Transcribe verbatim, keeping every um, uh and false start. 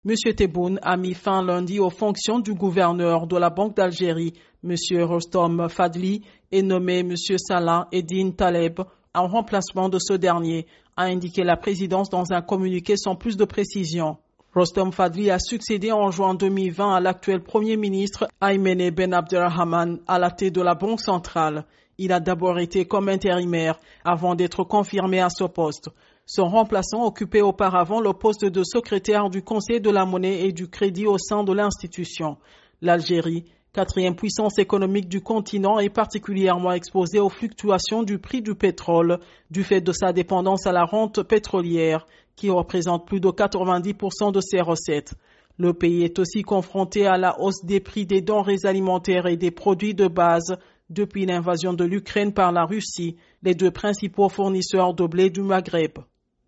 M. Tebboune a mis fin lundi aux fonctions du gouverneur de la Banque d'Algérie. M. Rostom Fadli est nommé M. Salah Eddine Taleb en remplacement de ce dernier, a indiqué la présidence dans un communiqué sans plus de précision. Rostom Fadli a succédé en juin deux mille vingt à l'actuel Premier ministre Aïmene Ben Abderrahmane à la tête de la Banque centrale. Il a d'abord été comme intérimaire avant d'être confirmé à ce poste. Son remplaçant occupait auparavant le poste de secrétaire du Conseil de la monnaie et du crédit au sein de l'institution. L'Algérie, quatrième puissance économique du continent, est particulièrement exposée aux fluctuations du prix du pétrole du fait de sa dépendance à la rente pétrolière qui représente plus de quatre-vingt-dix pour cent de ses recettes. Le pays est aussi confronté à la hausse des prix des denrées alimentaires et des produits de base depuis l'invasion de l'Ukraine par la Russie, les deux principaux fournisseurs de blé du Maghreb.